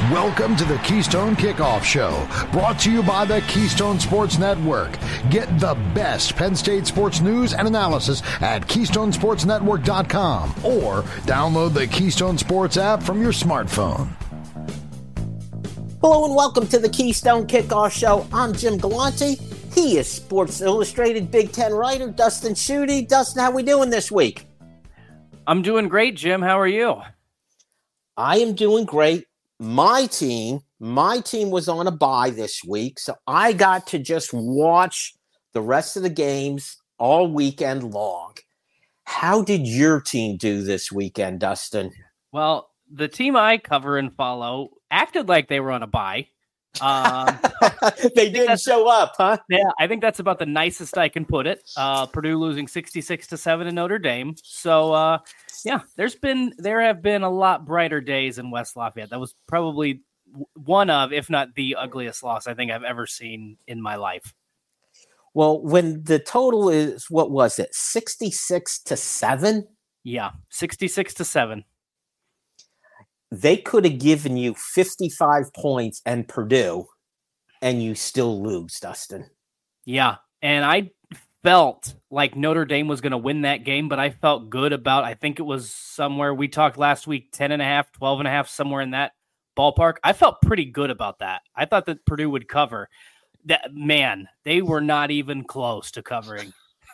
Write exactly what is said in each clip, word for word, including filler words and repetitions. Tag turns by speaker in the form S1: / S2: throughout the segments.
S1: Welcome to the Keystone Kickoff Show, brought to you by the Keystone Sports Network. Get the best Penn State sports news and analysis at keystone sports network dot com or download the Keystone Sports app from your smartphone.
S2: Hello and welcome to the Keystone Kickoff Show. I'm Jim Galante. He is Sports Illustrated Big Ten writer Dustin Schutte. Dustin, how we doing this week?
S3: I'm doing great, Jim. How are you?
S2: I am doing great. My team, my team was on a bye this week, so I got to just watch the rest of the games all weekend long. How did your team do this weekend, Dustin?
S3: Well, the team I cover and follow acted like they were on a bye. Um,
S2: they didn't show up, huh?
S3: Yeah, I think that's about the nicest I can put it. Uh, Purdue losing sixty-six to seven to Notre Dame. So, uh, yeah, there's been there have been a lot brighter days in West Lafayette. That was probably one of, if not the ugliest loss I think I've ever seen in my life.
S2: Well, when the total is, what was it, sixty-six to seven?
S3: Yeah, sixty-six to seven.
S2: They could have given you fifty-five points and Purdue, and you still lose, Dustin.
S3: Yeah, and I felt like Notre Dame was going to win that game, but I felt good about, I think it was somewhere, we talked last week, ten and a half, twelve and a half, somewhere in that ballpark. I felt pretty good about that. I thought that Purdue would cover. That man, they were not even close to covering.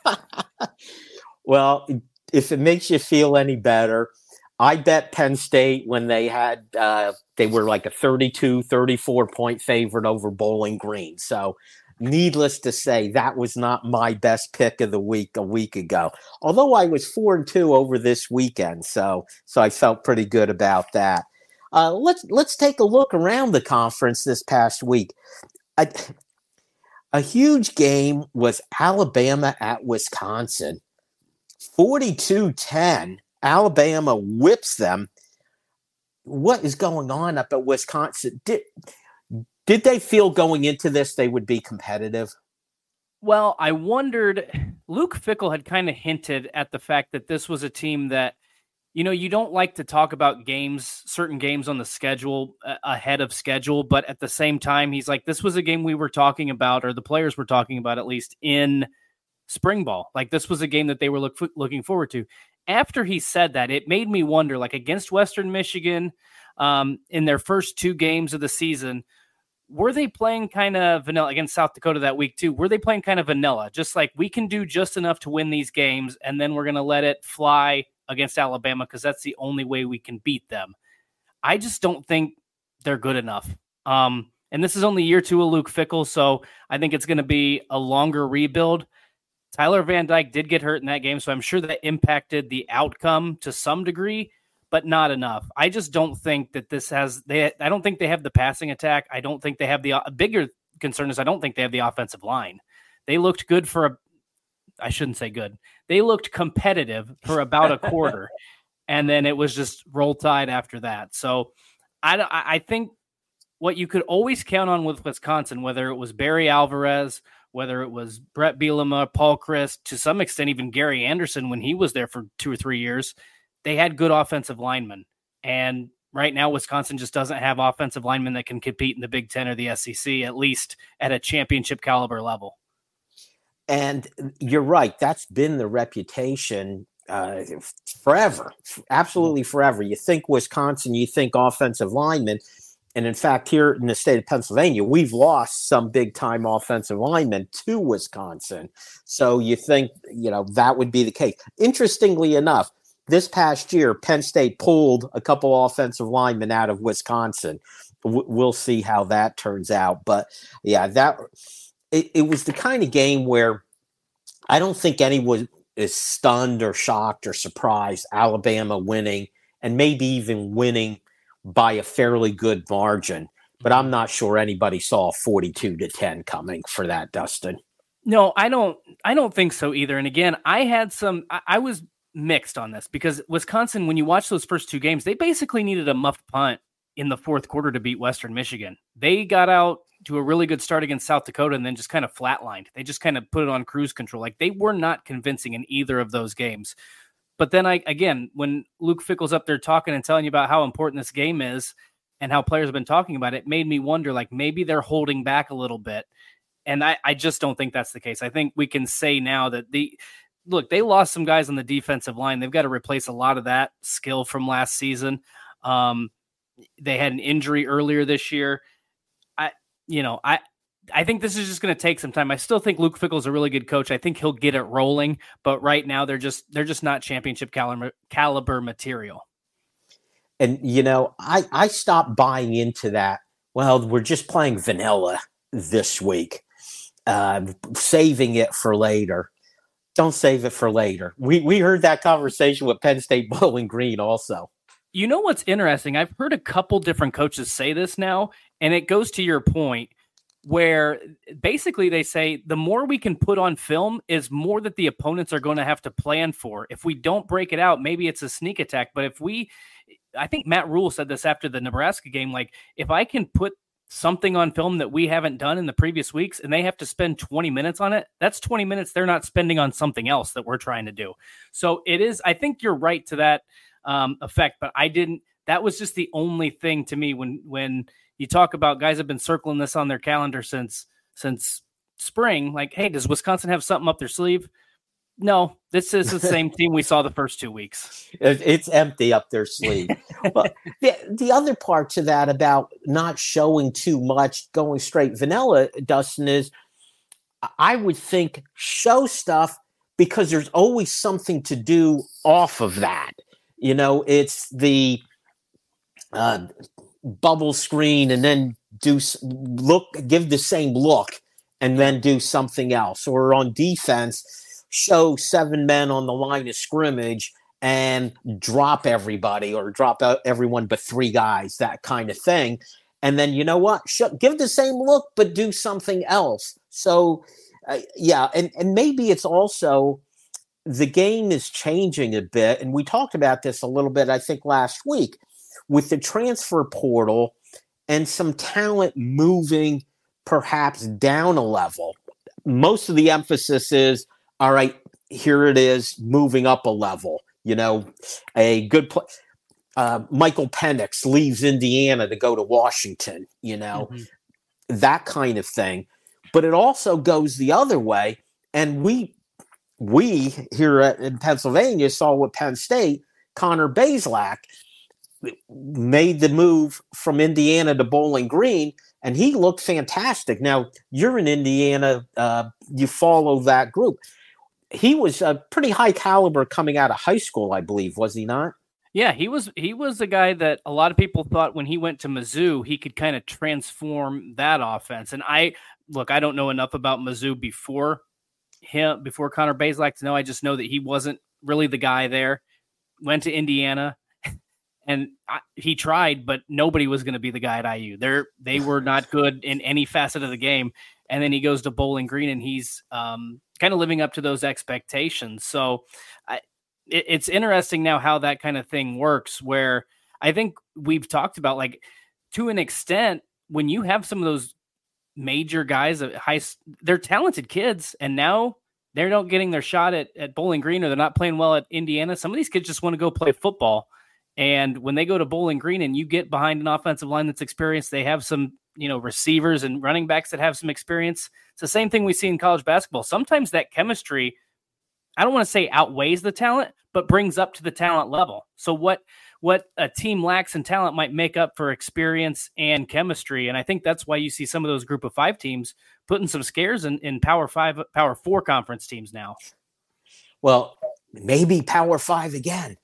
S2: Well, if it makes you feel any better, I bet Penn State when they had, uh, they were like a thirty-two, thirty-four point favorite over Bowling Green. So needless to say, that was not my best pick of the week a week ago, although I was four and two over this weekend. So, so I felt pretty good about that. Uh, let's, let's take a look around the conference this past week. A, a huge game was Alabama at Wisconsin, forty-two ten. Alabama whips them. What is going on up at Wisconsin? Did, did they feel going into this they would be competitive?
S3: Well, I wondered, Luke Fickell had kind of hinted at the fact that this was a team that, you know, you don't like to talk about games, certain games on the schedule uh, ahead of schedule, but at the same time, he's like, this was a game we were talking about, or the players were talking about at least in spring ball. Like this was a game that they were look, looking forward to. After he said that, it made me wonder, like against Western Michigan um, in their first two games of the season, were they playing kind of vanilla against South Dakota that week too? Were they playing kind of vanilla? Just like we can do just enough to win these games and then we're going to let it fly against Alabama because that's the only way we can beat them. I just don't think they're good enough. Um, and this is only year two of Luke Fickell, so I think it's going to be a longer rebuild. Tyler Van Dyke did get hurt in that game, so I'm sure that impacted the outcome to some degree, but not enough. I just don't think that this has they I don't think they have the passing attack. I don't think they have the a bigger concern is I don't think they have the offensive line. They looked good for a I shouldn't say good. They looked competitive for about a quarter, and then it was just roll tide after that. So I I think what you could always count on with Wisconsin, whether it was Barry Alvarez, whether it was Brett Bielema, Paul Chryst, to some extent even Gary Anderson when he was there for two or three years, they had good offensive linemen. And right now Wisconsin just doesn't have offensive linemen that can compete in the Big Ten or the S E C, at least at a championship caliber level.
S2: And you're right. That's been the reputation uh, forever, absolutely forever. You think Wisconsin, you think offensive linemen. And in fact, here in the state of Pennsylvania, we've lost some big-time offensive linemen to Wisconsin. So you think, you know, that would be the case. Interestingly enough, this past year, Penn State pulled a couple offensive linemen out of Wisconsin. W- we'll see how that turns out. But, yeah, that it, it was the kind of game where I don't think anyone is stunned or shocked or surprised Alabama winning, and maybe even winning by a fairly good margin, but I'm not sure anybody saw forty-two to ten coming for that, Dustin.
S3: No, I don't, I don't think so either. And again, I had some, I, I was mixed on this because Wisconsin, when you watch those first two games, they basically needed a muffed punt in the fourth quarter to beat Western Michigan. They got out to a really good start against South Dakota and then just kind of flatlined. They just kind of put it on cruise control. Like they were not convincing in either of those games. But then I, again, when Luke Fickell's up there talking and telling you about how important this game is, and how players have been talking about it made me wonder, like maybe they're holding back a little bit. And I, I just don't think that's the case. I think we can say now that the look, they lost some guys on the defensive line. They've got to replace a lot of that skill from last season. Um, they had an injury earlier this year. I, you know, I, I think this is just going to take some time. I still think Luke Fickell is a really good coach. I think he'll get it rolling, but right now they're just, they're just not championship caliber, caliber material.
S2: And, you know, I, I stopped buying into that. Well, we're just playing vanilla this week. Uh, saving it for later. Don't save it for later. We we heard that conversation with Penn State Bowling Green also.
S3: You know what's interesting? I've heard a couple different coaches say this now, and it goes to your point where basically they say the more we can put on film is more that the opponents are going to have to plan for. If we don't break it out, maybe it's a sneak attack. But if we, I think Matt Rule said this after the Nebraska game, like if I can put something on film that we haven't done in the previous weeks and they have to spend twenty minutes on it, that's twenty minutes they're not spending on something else that we're trying to do. So it is, I think you're right to that um, effect, but I didn't, that was just the only thing to me when, when you talk about guys have been circling this on their calendar since, since spring, like, hey, does Wisconsin have something up their sleeve? No, this is the same team we saw the first two weeks.
S2: It's empty up their sleeve. But the, the other part to that about not showing too much, going straight vanilla, Dustin, is I would think show stuff because there's always something to do off of that. You know, it's the uh, bubble screen and then do look, give the same look and then do something else. Or on defense, show seven men on the line of scrimmage and drop everybody or drop out everyone but three guys, that kind of thing. And then, you know what? Sh- give the same look, but do something else. So, uh, yeah, and, and maybe it's also the game is changing a bit. And we talked about this a little bit, I think, last week with the transfer portal and some talent moving perhaps down a level. Most of the emphasis is, all right, here it is, moving up a level. You know, a good play. Uh, Michael Penix leaves Indiana to go to Washington, you know, mm-hmm. that kind of thing. But it also goes the other way. And we we here at, in Pennsylvania saw with Penn State, Connor Bazelak made the move from Indiana to Bowling Green, and he looked fantastic. Now, you're in Indiana. Uh, you follow that group. He was a pretty high caliber coming out of high school, I believe, was he not?
S3: Yeah, he was he was a guy that a lot of people thought when he went to Mizzou, he could kind of transform that offense. And I look, I don't know enough about Mizzou before him, before Connor Bazelak to know. I just know that he wasn't really the guy there. Went to Indiana, and I, he tried, but nobody was going to be the guy at I U. They're, they were not good in any facet of the game. And then he goes to Bowling Green, and he's um, kind of living up to those expectations. So I, it, it's interesting now how that kind of thing works, where I think we've talked about, like, to an extent, when you have some of those major guys at high, they're talented kids, and now they're not getting their shot at, at Bowling Green, or they're not playing well at Indiana. Some of these kids just want to go play football. And when they go to Bowling Green and you get behind an offensive line that's experienced, they have some, you know, receivers and running backs that have some experience. It's the same thing we see in college basketball. Sometimes that chemistry, I don't want to say outweighs the talent, but brings up to the talent level. So what, what a team lacks in talent might make up for experience and chemistry. And I think that's why you see some of those group of five teams putting some scares in, in power five, power four conference teams now.
S2: Well, maybe power five again.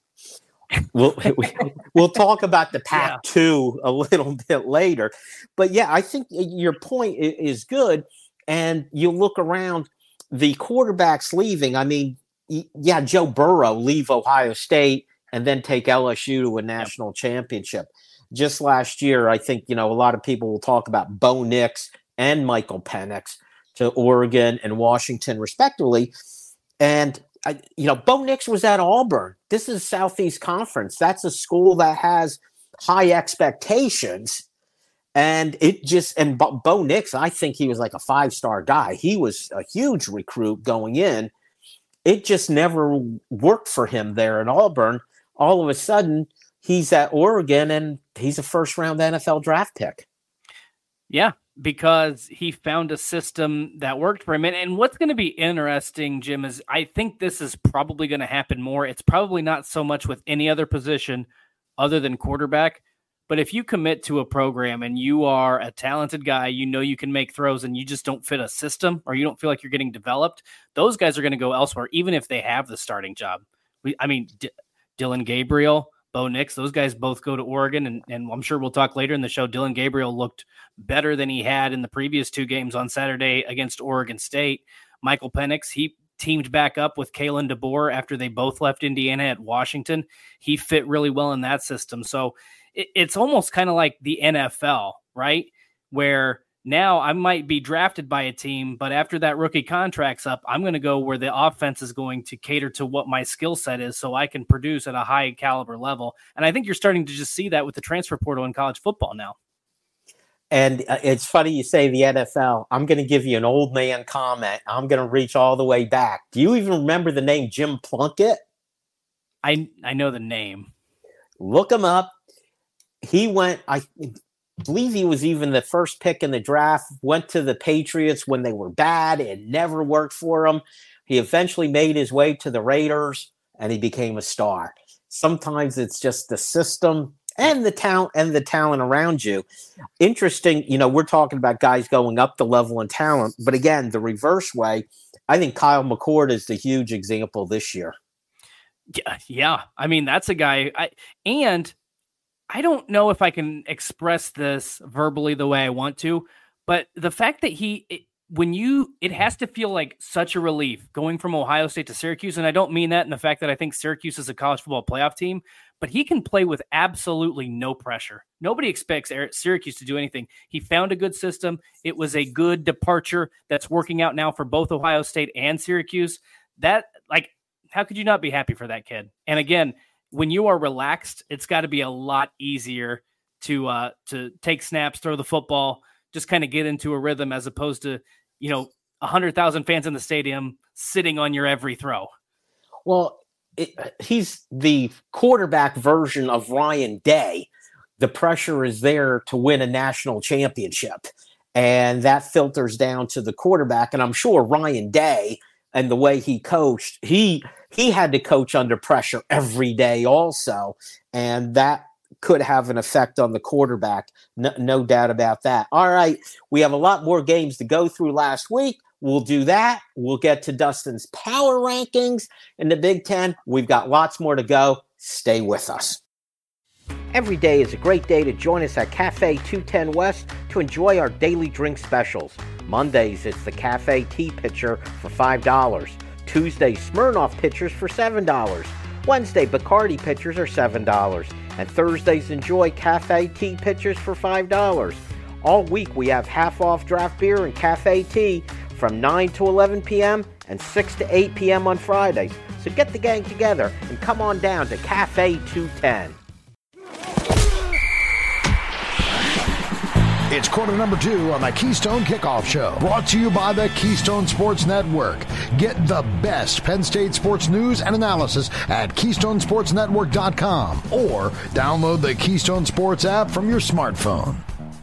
S2: We'll we'll talk about the Pac two yeah. a little bit later, but yeah, I think your point is good. And you look around, the quarterbacks leaving. I mean, yeah, Joe Burrow leave Ohio State and then take L S U to a national yep. championship. Just last year, I think, you know, a lot of people will talk about Bo Nix and Michael Penix to Oregon and Washington, respectively, and. I, you know, Bo Nix was at Auburn. This is Southeast Conference. That's a school that has high expectations. And it just, and Bo, Bo Nix, I think he was like a five-star guy. He was a huge recruit going in. It just never worked for him there in Auburn. All of a sudden, he's at Oregon and he's a first round N F L draft pick.
S3: Yeah, because he found a system that worked for him. And, and what's going to be interesting, Jim, is I think this is probably going to happen more. It's probably not so much with any other position other than quarterback. But if you commit to a program and you are a talented guy, you know you can make throws and you just don't fit a system or you don't feel like you're getting developed, those guys are going to go elsewhere, even if they have the starting job. We, I mean, D- Dylan Gabriel, Bo Nix, those guys both go to Oregon, and, and I'm sure we'll talk later in the show. Dylan Gabriel looked better than he had in the previous two games on Saturday against Oregon State. Michael Penix, he teamed back up with Kalen DeBoer after they both left Indiana at Washington. He fit really well in that system. So it, it's almost kind of like the N F L, right? Where now I might be drafted by a team, but after that rookie contract's up, I'm going to go where the offense is going to cater to what my skill set is so I can produce at a high caliber level. And I think you're starting to just see that with the transfer portal in college football now.
S2: And uh, it's funny you say the N F L. I'm going to give you an old man comment. I'm going to reach all the way back. Do you even remember the name Jim Plunkett?
S3: I I know the name.
S2: Look him up. He went, I believe he was even the first pick in the draft, went to the Patriots when they were bad. It never worked for him. He eventually made his way to the Raiders, and he became a star. Sometimes it's just the system and the talent and the talent around you. Interesting, you know, we're talking about guys going up the level in talent, but again, the reverse way, I think Kyle McCord is the huge example this year.
S3: Yeah, yeah. I mean, that's a guy, I, and I don't know if I can express this verbally the way I want to, but the fact that he, it, when you, it has to feel like such a relief going from Ohio State to Syracuse. And I don't mean that in the fact that I think Syracuse is a college football playoff team, but he can play with absolutely no pressure. Nobody expects Syracuse to do anything. He found a good system. It was a good departure that's working out now for both Ohio State and Syracuse. That, like, how could you not be happy for that kid? And again, when you are relaxed, it's got to be a lot easier to uh, to take snaps, throw the football, just kind of get into a rhythm as opposed to, you know, one hundred thousand fans in the stadium sitting on your every throw.
S2: Well, it, he's the quarterback version of Ryan Day. The pressure is there to win a national championship, and that filters down to the quarterback. And I'm sure Ryan Day and the way he coached, he he had to coach under pressure every day also, and that could have an effect on the quarterback. No, no doubt about that. All right, we have a lot more games to go through last week. We'll do that. We'll get to Dustin's power rankings in the Big Ten. We've got lots more to go. Stay with us. Every day is a great day to join us at Cafe two ten West to enjoy our daily drink specials. Mondays, it's the Cafe Tea Pitcher for five dollars. Tuesday, Smirnoff Pitchers for seven dollars. Wednesday, Bacardi Pitchers are seven dollars. And Thursdays, enjoy Cafe Tea Pitchers for five dollars. All week, we have half-off draft beer and cafe tea from nine to eleven p.m. and six to eight p.m. on Fridays. So get the gang together and come on down to Cafe two ten.
S1: It's quarter number two on the Keystone Kickoff Show, brought to you by the Keystone Sports Network. Get the best Penn State sports news and analysis at keystone sports network dot com or download the Keystone Sports app from your smartphone.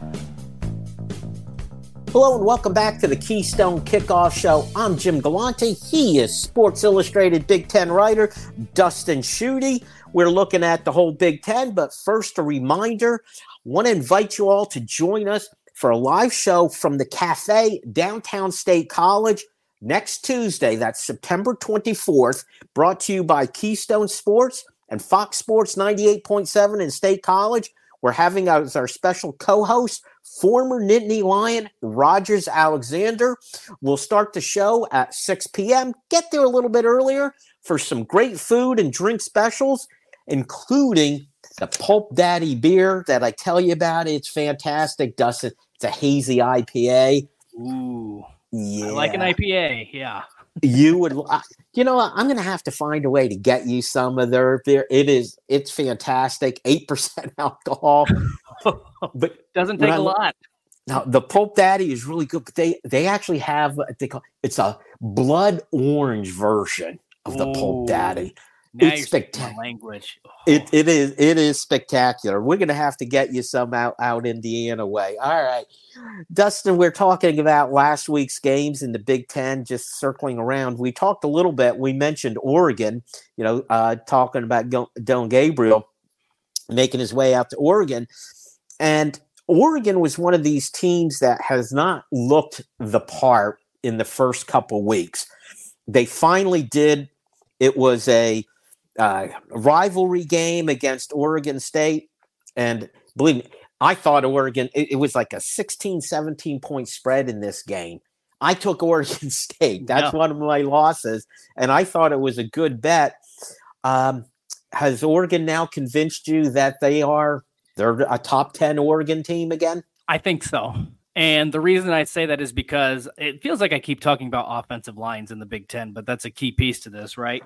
S2: Hello and welcome back to the Keystone Kickoff Show. I'm Jim Galante. He is Sports Illustrated Big Ten writer Dustin Schutte. We're looking at the whole Big Ten, but first a reminder, I want to invite you all to join us for a live show from the Cafe Downtown State College next Tuesday. That's September twenty-fourth, brought to you by Keystone Sports and Fox Sports ninety-eight point seven in State College. We're having as our special co-host former Nittany Lion Rogers Alexander. We'll start the show at six p.m. Get there a little bit earlier for some great food and drink specials, including the Pulp Daddy beer that I tell you about. It's fantastic, Dustin. It's a hazy I P A.
S3: Ooh,
S2: yeah.
S3: I like an I P A, yeah.
S2: You would, you know, I'm going to have to find a way to get you some of their beer. It is, it's fantastic. eight percent alcohol.
S3: But doesn't take a lot.
S2: Now, the Pulp Daddy is really good, but they, they actually have, they call it's a blood orange version of the Ooh, Pulp Daddy.
S3: Now
S2: it's
S3: you're
S2: spectacular.
S3: Language. Oh.
S2: It it is it is spectacular. We're gonna have to get you some out out Indiana way. All right, Dustin. We're talking about last week's games in the Big Ten. Just circling around, we talked a little bit. We mentioned Oregon. You know, uh, talking about Dillon Gabriel making his way out to Oregon, and Oregon was one of these teams that has not looked the part in the first couple weeks. They finally did. It was a uh, rivalry game against Oregon State. And believe me, I thought Oregon, it, it was like a sixteen, seventeen point spread in this game. I took Oregon State. That's yeah. one of my losses. And I thought it was a good bet. Um, has Oregon now convinced you that they are they're a top ten Oregon team again?
S3: I think so. And the reason I say that is because it feels like I keep talking about offensive lines in the Big Ten, but that's a key piece to this, right?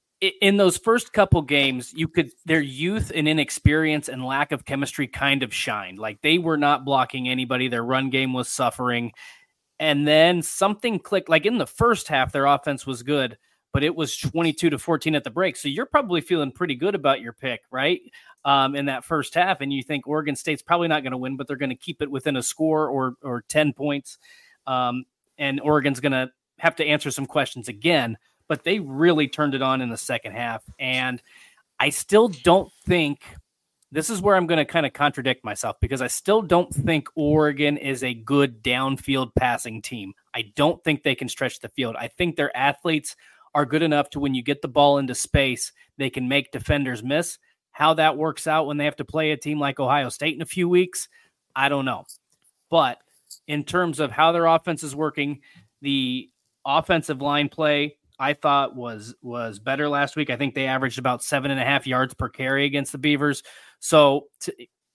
S3: In those first couple games, you could their youth and inexperience and lack of chemistry kind of shined. Like they were not blocking anybody. Their run game was suffering. And then something clicked. Like in the first half, their offense was good, but it was twenty-two to fourteen at the break. So you're probably feeling pretty good about your pick, right? Um, in that first half, and you think Oregon State's probably not going to win, but they're going to keep it within a score or or ten points. Um, and Oregon's going to have to answer some questions again, but they really turned it on in the second half. And I still don't think this is where I'm going to kind of contradict myself because I still don't think Oregon is a good downfield passing team. I don't think they can stretch the field. I think their athletes are good enough to when you get the ball into space, they can make defenders miss. How that works out when they have to play a team like Ohio State in a few weeks, I don't know. But in terms of how their offense is working, the offensive line play I thought was was better last week. I think they averaged about seven and a half yards per carry against the Beavers. So to,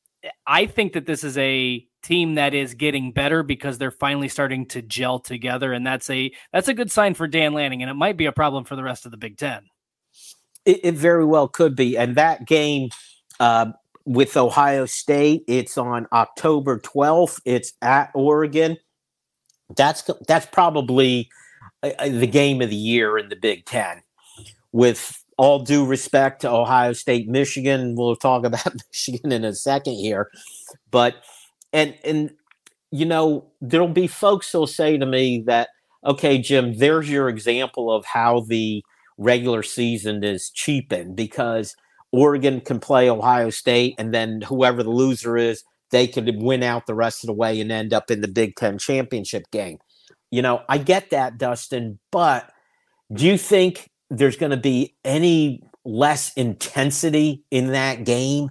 S3: I think that this is a team that is getting better because they're finally starting to gel together, and that's a that's a good sign for Dan Lanning, and it might be a problem for the rest of the Big Ten.
S2: It, it very well could be. And that game uh, with Ohio State, it's on October twelfth. It's at Oregon. That's that's probably uh, the game of the year in the Big Ten. With all due respect to Ohio State, Michigan, we'll talk about Michigan in a second here. But, and, and you know, there'll be folks who'll say to me that, okay, Jim, there's your example of how the regular season is cheapened because Oregon can play Ohio State and then whoever the loser is, they could win out the rest of the way and end up in the Big Ten championship game. You know, I get that, Dustin, but do you think there's going to be any less intensity in that game?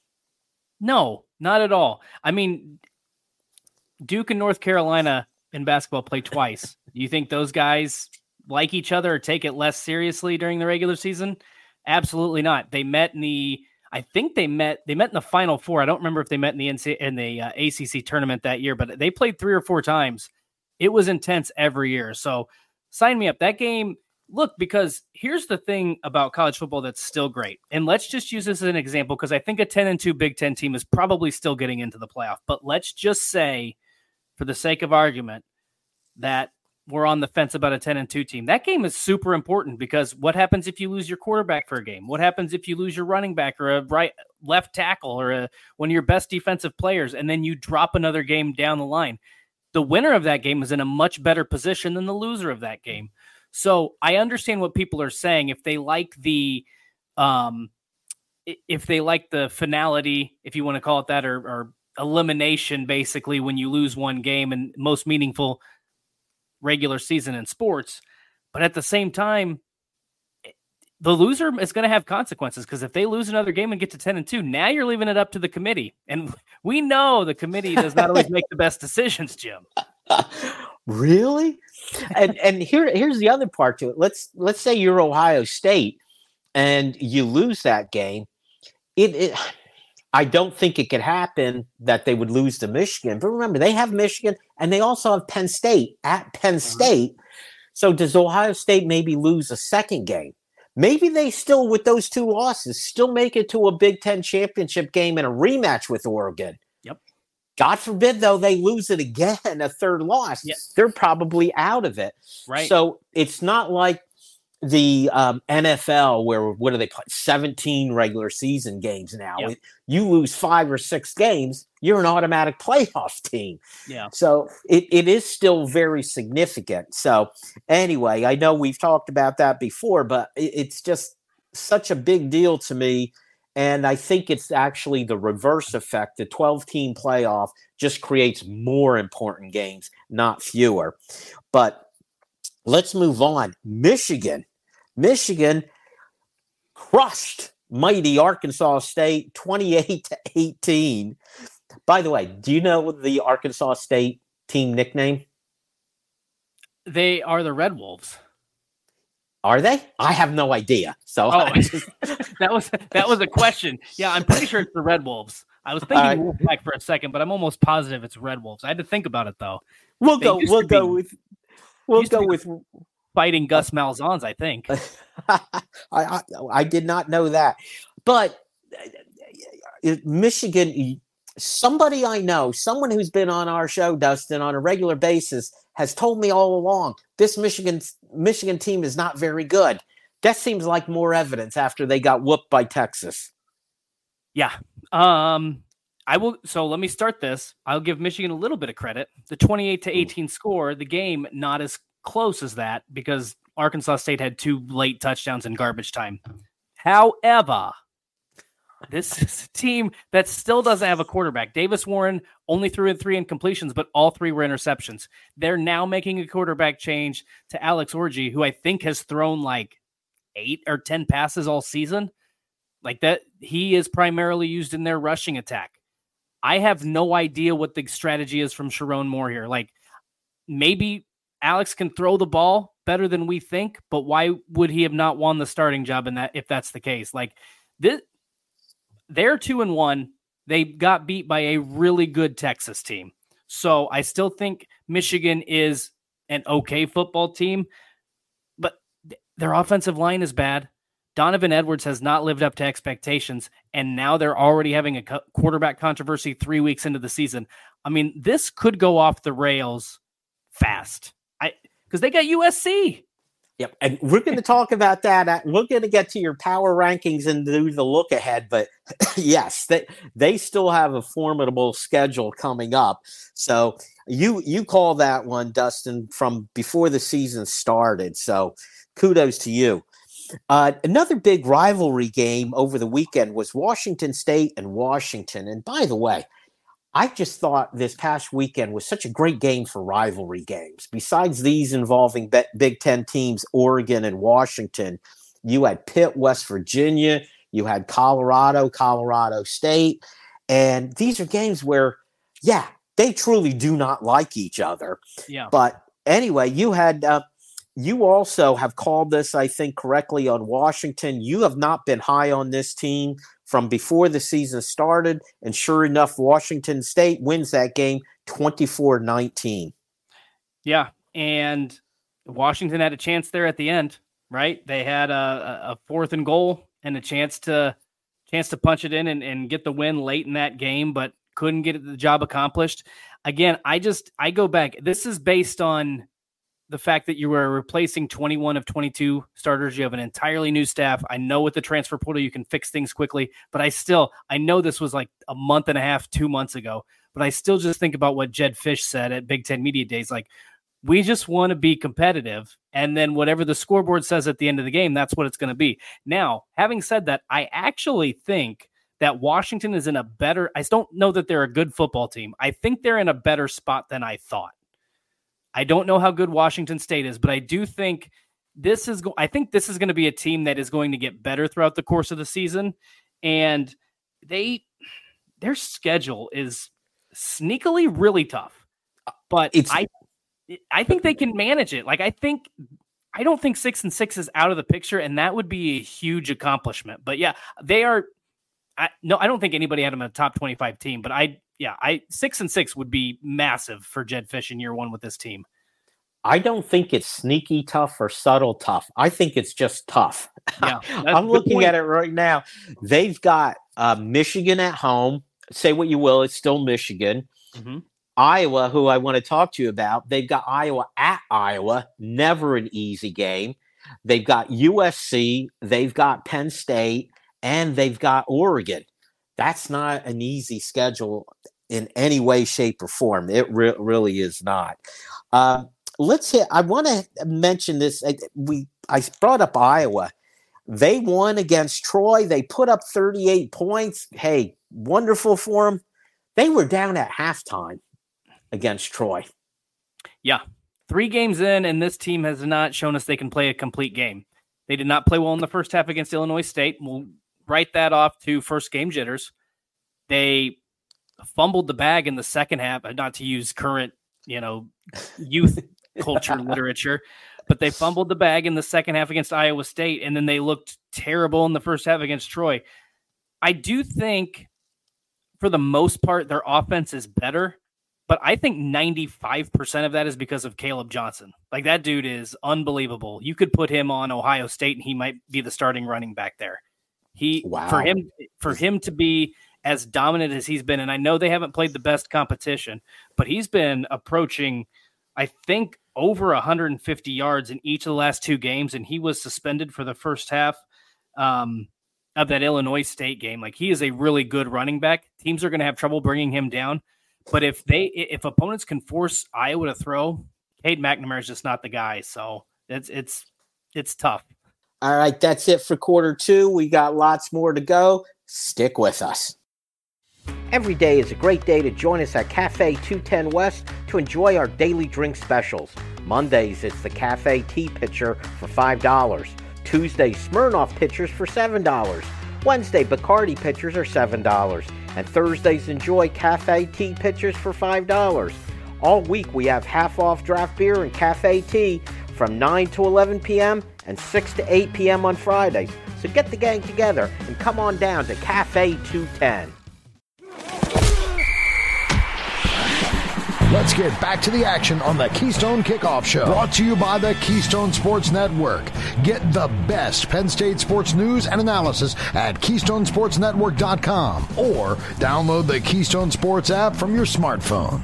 S3: No, not at all. I mean, Duke and North Carolina in basketball play twice. Do you think those guys like each other or take it less seriously during the regular season? Absolutely not. They met in the, I think they met, they met in the Final Four. I don't remember if they met in the N C, in the uh, A C C tournament that year, but they played three or four times. It was intense every year. So sign me up. That game, look, because here's the thing about college football that's still great. And let's just use this as an example because I think a ten and two Big Ten team is probably still getting into the playoff. But let's just say, for the sake of argument, that we're on the fence about a ten and two team. That game is super important because what happens if you lose your quarterback for a game? What happens if you lose your running back or a right left tackle or a, one of your best defensive players and then you drop another game down the line? The winner of that game is in a much better position than the loser of that game. So I understand what people are saying. If they like the, um, if they like the finality, if you want to call it that, or, or elimination, basically when you lose one game and most meaningful regular season in sports. But at the same time, the loser is going to have consequences because if they lose another game and get to ten and two, now you're leaving it up to the committee. And we know the committee does not always make the best decisions, Jim.
S2: Really? And and here here's the other part to it. Let's let's say you're Ohio State and you lose that game. It, it I don't think it could happen that they would lose to Michigan. But remember, they have Michigan and they also have Penn State at Penn State. Uh-huh. So does Ohio State maybe lose a second game? Maybe they still, with those two losses, still make it to a Big Ten championship game and a rematch with Oregon.
S3: Yep.
S2: God forbid, though, they lose it again, a third loss.
S3: Yep.
S2: They're probably out of it.
S3: Right.
S2: So it's not like the um, N F L, where what do they play? seventeen regular season games now.
S3: Yeah.
S2: It, you lose five or six games, you're an automatic playoff team.
S3: Yeah.
S2: So it, it is still very significant. So anyway, I know we've talked about that before, but it, it's just such a big deal to me. And I think it's actually the reverse effect. The twelve-team playoff just creates more important games, not fewer. But let's move on. Michigan. Michigan crushed mighty Arkansas State twenty-eight to eighteen. By the way, do you know the Arkansas State team nickname?
S3: They are the Red Wolves.
S2: Are they? I have no idea. So
S3: oh,
S2: just...
S3: that was that was a question. Yeah, I'm pretty sure it's the Red Wolves. I was thinking right. Wolfpack for a second, but I'm almost positive it's Red Wolves. I had to think about it though.
S2: We'll they go. We'll go be, with. We'll go with
S3: fighting Gus Malzahn's. I think.
S2: I, I I did not know that, but Michigan. Somebody I know, someone who's been on our show, Dustin, on a regular basis, has told me all along this Michigan Michigan team is not very good. That seems like more evidence after they got whooped by Texas.
S3: Yeah. Um, I will. So let me start this. I'll give Michigan a little bit of credit. The twenty-eight to eighteen score, the game not as close as that because Arkansas State had two late touchdowns in garbage time. However, this is a team that still doesn't have a quarterback. Davis Warren only threw in three incompletions, but all three were interceptions. They're now making a quarterback change to Alex Orji, who I think has thrown like eight or ten passes all season. Like that, he is primarily used in their rushing attack. I have no idea what the strategy is from Sharon Moore here. Like maybe Alex can throw the ball better than we think, but why would he have not won the starting job in that if that's the case? Like this. They're two and one. They got beat by a really good Texas team. So I still think Michigan is an okay football team, but th- their offensive line is bad. Donovan Edwards has not lived up to expectations, and now they're already having a co- quarterback controversy three weeks into the season. I mean, this could go off the rails fast. I because they got U S C.
S2: Yep, and we're going to talk about that. We're going to get to your power rankings and do the look ahead, but yes, they they still have a formidable schedule coming up. So you you call that one, Dustin, from before the season started. So kudos to you. Uh, another big rivalry game over the weekend was Washington State and Washington. And by the way, I just thought this past weekend was such a great game for rivalry games. Besides these involving Big Ten teams, Oregon and Washington, you had Pitt, West Virginia, you had Colorado, Colorado State. And these are games where, yeah, they truly do not like each other.
S3: Yeah.
S2: But anyway, you had uh, you also have called this, I think, correctly on Washington. You have not been high on this team from before the season started, and sure enough, Washington State wins that game twenty-four nineteen.
S3: Yeah, and Washington had a chance there at the end, right? They had a, a fourth and goal and a chance to chance to punch it in and, and get the win late in that game, but couldn't get the job accomplished. Again, I just I go back. This is based on the fact that you were replacing twenty-one of twenty-two starters. You have an entirely new staff. I know with the transfer portal, you can fix things quickly, but I still, I know this was like a month and a half, two months ago, but I still just think about what Jed Fish said at Big Ten Media Days. Like, we just want to be competitive. And then whatever the scoreboard says at the end of the game, that's what it's going to be. Now, having said that, I actually think that Washington is in a better, I don't know that they're a good football team. I think they're in a better spot than I thought. I don't know how good Washington State is, but I do think this is. Go- I think this is going to be a team that is going to get better throughout the course of the season, and they their schedule is sneakily really tough. But it's, I I think they can manage it. Like I think I don't think six and six is out of the picture, and that would be a huge accomplishment. But yeah, they are. I, no, I don't think anybody had them in a top twenty-five team, but I. Yeah, I six and six would be massive for Jed Fish in year one with this team.
S2: I don't think it's sneaky tough or subtle tough. I think it's just tough.
S3: Yeah,
S2: I'm looking point. at it right now. They've got uh, Michigan at home. Say what you will, it's still Michigan.
S3: Mm-hmm.
S2: Iowa, who I want to talk to you about. They've got Iowa at Iowa. Never an easy game. They've got U S C, they've got Penn State, and they've got Oregon. That's not an easy schedule in any way, shape, or form. It re- really is not. Uh, let's hit. I want to mention this. We I brought up Iowa. They won against Troy. They put up thirty-eight points. Hey, wonderful for them. They were down at halftime against Troy.
S3: Yeah. Three games in, and this team has not shown us they can play a complete game. They did not play well in the first half against Illinois State. We'll write that off to first game jitters. They fumbled the bag in the second half, not to use current, you know, youth culture literature, but they fumbled the bag in the second half against Iowa State, and then they looked terrible in the first half against Troy. I do think, for the most part, their offense is better, but I think ninety-five percent of that is because of Caleb Johnson. Like, that dude is unbelievable. You could put him on Ohio State, and he might be the starting running back there. He wow. for him for him to be as dominant as he's been, and I know they haven't played the best competition, but he's been approaching, I think, over one hundred fifty yards in each of the last two games, and he was suspended for the first half um, of that Illinois State game. Like, he is a really good running back. Teams are going to have trouble bringing him down, but if they if opponents can force Iowa to throw, Cade McNamara is just not the guy. So it's it's it's tough.
S2: All right, that's it for quarter two. We got lots more to go. Stick with us. Every day is a great day to join us at Cafe two ten West to enjoy our daily drink specials. Mondays, it's the Cafe Tea Pitcher for five dollars. Tuesday, Smirnoff Pitchers for seven dollars. Wednesday, Bacardi Pitchers are seven dollars. And Thursdays, enjoy Cafe Tea Pitchers for five dollars. All week, we have half-off draft beer and cafe tea from nine to eleven p.m. and six to eight p.m. on Fridays. So get the gang together and come on down to Cafe two ten.
S1: Let's get back to the action on the Keystone Kickoff Show. Brought to you by the Keystone Sports Network. Get the best Penn State sports news and analysis at keystone sports network dot com or download the Keystone Sports app from your smartphone.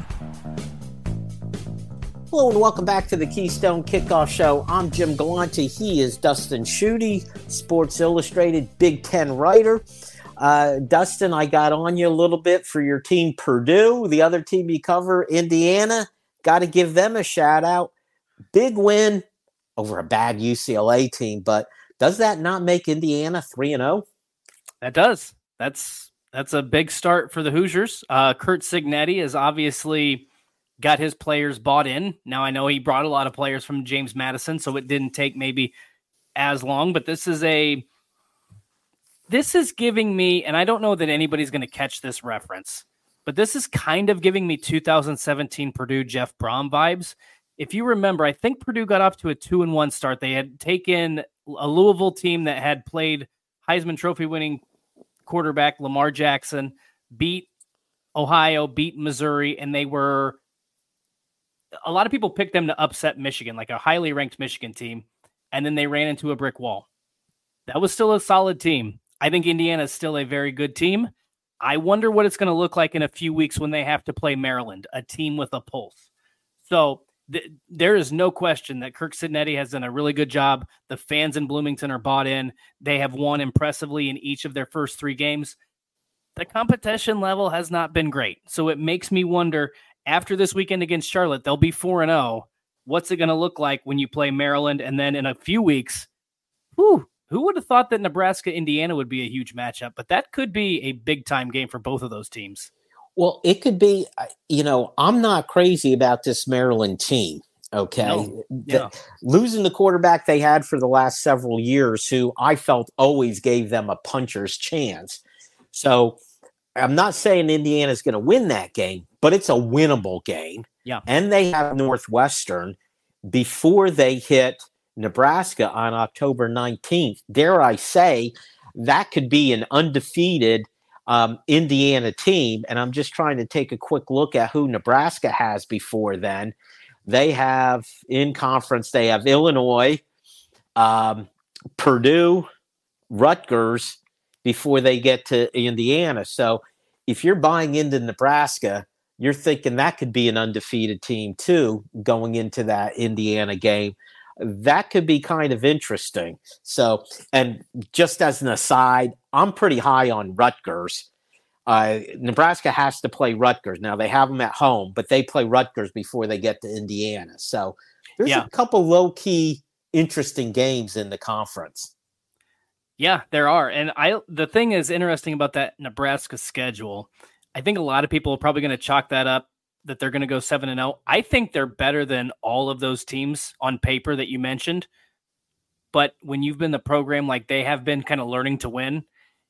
S2: Hello and welcome back to the Keystone Kickoff Show. I'm Jim Galante. He is Dustin Schutte, Sports Illustrated Big Ten writer. Uh, Dustin, I got on you a little bit for your team, Purdue. The other team you cover, Indiana. Got to give them a shout out. Big win over a bad U C L A team, but does that not make Indiana three and oh?
S3: That does. That's that's a big start for the Hoosiers. Uh, Curt Cignetti has obviously got his players bought in. Now, I know he brought a lot of players from James Madison, so it didn't take maybe as long, but this is a This is giving me, and I don't know that anybody's going to catch this reference, but this is kind of giving me two thousand seventeen Purdue Jeff Brom vibes. If you remember, I think Purdue got off to a two and one start. They had taken a Louisville team that had played Heisman Trophy winning quarterback Lamar Jackson, beat Ohio, beat Missouri, and they were, a lot of people picked them to upset Michigan, like a highly ranked Michigan team, and then they ran into a brick wall. That was still a solid team. I think Indiana is still a very good team. I wonder what it's going to look like in a few weeks when they have to play Maryland, a team with a pulse. So th- there is no question that Curt Cignetti has done a really good job. The fans in Bloomington are bought in. They have won impressively in each of their first three games. The competition level has not been great. So it makes me wonder, after this weekend against Charlotte, they'll be four and oh. What's it going to look like when you play Maryland? And then in a few weeks, whew, who would have thought that Nebraska-Indiana would be a huge matchup? But that could be a big-time game for both of those teams.
S2: Well, it could be, you know, I'm not crazy about this Maryland team, okay?
S3: No.
S2: The,
S3: Yeah.
S2: Losing the quarterback they had for the last several years, who I felt always gave them a puncher's chance. So I'm not saying Indiana's going to win that game, but it's a winnable game.
S3: Yeah.
S2: And they have Northwestern before they hit Nebraska on October nineteenth. Dare I say, that could be an undefeated um, Indiana team. And I'm just trying to take a quick look at who Nebraska has before then. They have, in conference, they have Illinois, um, Purdue, Rutgers before they get to Indiana. So if you're buying into Nebraska, you're thinking that could be an undefeated team too going into that Indiana game. that could be kind of interesting. So, and just as an aside, I'm pretty high on Rutgers. Uh, Nebraska has to play Rutgers. Now, they have them at home, but they play Rutgers before they get to Indiana. So there's yeah. a couple low-key interesting games in the conference.
S3: Yeah, there are. And I the thing is interesting about that Nebraska schedule, I think a lot of people are probably going to chalk that up that they're going to go seven and oh. I think they're better than all of those teams on paper that you mentioned. But when you've been the program like they have been, kind of learning to win,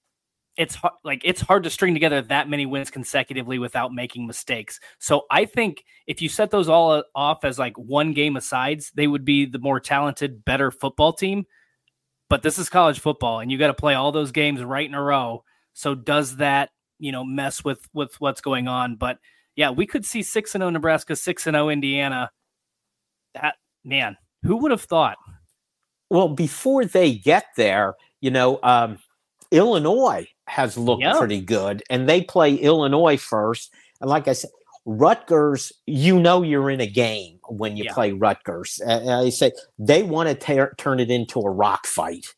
S3: it's hard, like it's hard to string together that many wins consecutively without making mistakes. So I think if you set those all off as like one game asides, they would be the more talented, better football team. But this is college football, and you got to play all those games right in a row. So does that, you know, mess with with what's going on? But yeah, we could see six and oh Nebraska, six and oh Indiana. That, man, who would have thought?
S2: Well, before they get there, you know, um, Illinois has looked yeah. pretty good, and they play Illinois first. And like I said, Rutgers, you know you're in a game when you yeah. play Rutgers. Uh, I say they want to tear, turn it into a rock fight,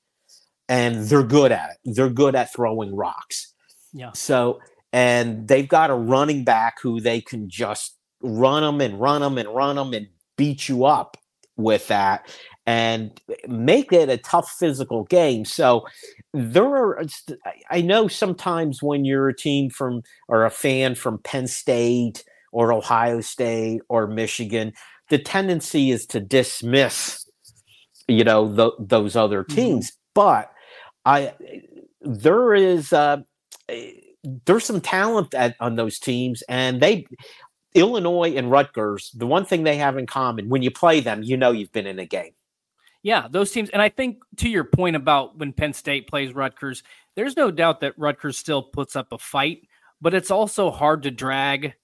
S2: and they're good at it. They're good at throwing rocks.
S3: Yeah.
S2: So – and they've got a running back who they can just run them and run them and run them and beat you up with that and make it a tough physical game. So there are, I know sometimes when you're a team from or a fan from Penn State or Ohio State or Michigan, the tendency is to dismiss, you know, the, those other teams. Mm-hmm. But I, there is uh, there's some talent at, on those teams, and they, Illinois and Rutgers, the one thing they have in common, when you play them, you know you've been in a game.
S3: Yeah, those teams. And I think to your point about when Penn State plays Rutgers, there's no doubt that Rutgers still puts up a fight, but it's also hard to drag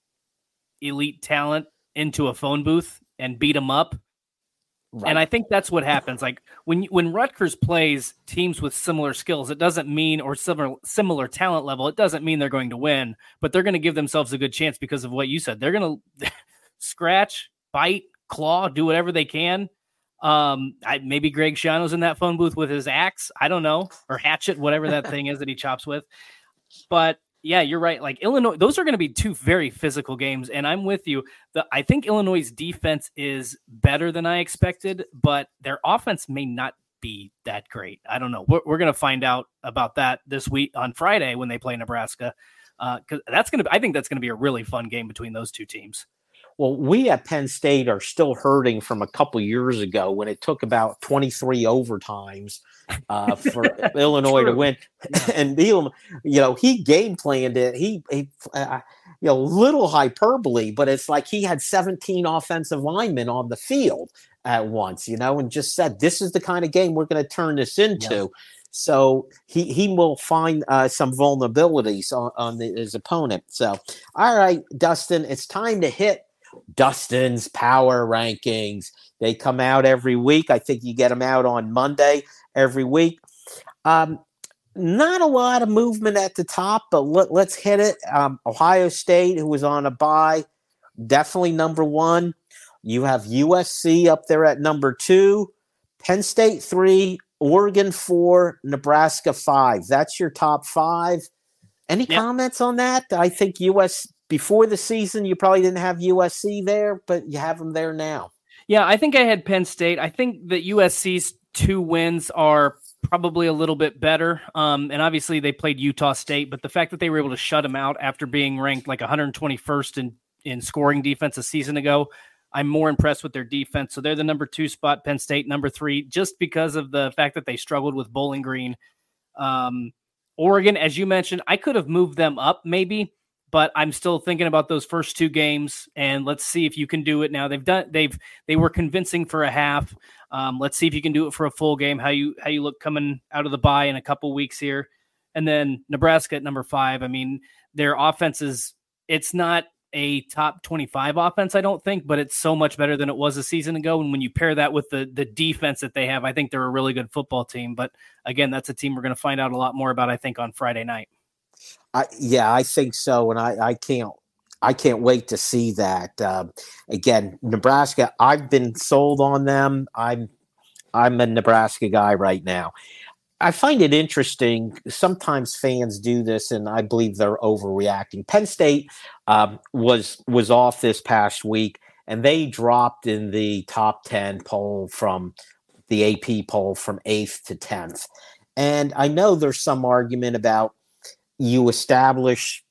S3: elite talent into a phone booth and beat them up. Right. And I think that's what happens. Like when when Rutgers plays teams with similar skills, it doesn't mean, or similar similar talent level, it doesn't mean they're going to win, but they're going to give themselves a good chance because of what you said. They're going to scratch, bite, claw, do whatever they can. Um, I, maybe Greg Schiano's in that phone booth with his axe. I don't know, or hatchet, whatever that thing is that he chops with. But yeah, you're right. Like Illinois, those are going to be two very physical games, and I'm with you. The, I think Illinois' defense is better than I expected, but their offense may not be that great. I don't know. We're, we're going to find out about that this week on Friday when they play Nebraska, because uh, that's going to. I think that's going to be a really fun game between those two teams.
S2: Well, we at Penn State are still hurting from a couple years ago when it took about twenty-three overtimes uh, for Illinois to win. Yeah. And, you know, he game planned it. He, he uh, you know, little hyperbole, but it's like he had seventeen offensive linemen on the field at once, you know, and just said, this is the kind of game we're going to turn this into. Yeah. So he, he will find uh, some vulnerabilities on, on the, his opponent. So, all right, Dustin, it's time to hit Dustin's Power Rankings. They come out every week. I think you get them out on Monday every week. Um, not a lot of movement at the top, but let, let's hit it. Um, Ohio State, who was on a bye, definitely number one. You have U S C up there at number two, Penn State three, Oregon four, Nebraska five. That's your top five. Any yep. comments on that? I think U S Before the season, you probably didn't have U S C there, but you have them there now.
S3: Yeah, I think I had Penn State. I think that U S C's two wins are probably a little bit better. Um, and obviously they played Utah State, but the fact that they were able to shut them out after being ranked like one hundred twenty-first in, in scoring defense a season ago, I'm more impressed with their defense. So they're the number two spot, Penn State number three, just because of the fact that they struggled with Bowling Green. Um, Oregon, as you mentioned, I could have moved them up maybe, but I'm still thinking about those first two games, and let's see if you can do it now. They've done, they've, they were convincing for a half. Um, let's see if you can do it for a full game. How you, how you look coming out of the bye in a couple weeks here, and then Nebraska at number five. I mean, their offense is, it's not a top twenty-five offense, I don't think, but it's so much better than it was a season ago. And when you pair that with the the defense that they have, I think they're a really good football team. But again, that's a team we're going to find out a lot more about, I think, on Friday night.
S2: I, yeah, I think so, and I, I can't, I can't wait to see that. Uh, again, Nebraska, I've been sold on them. I'm, I'm a Nebraska guy right now. I find it interesting. Sometimes fans do this, and I believe they're overreacting. Penn State um, was was off this past week, and they dropped in the top ten poll from the A P poll from eighth to tenth. And I know there's some argument about you establish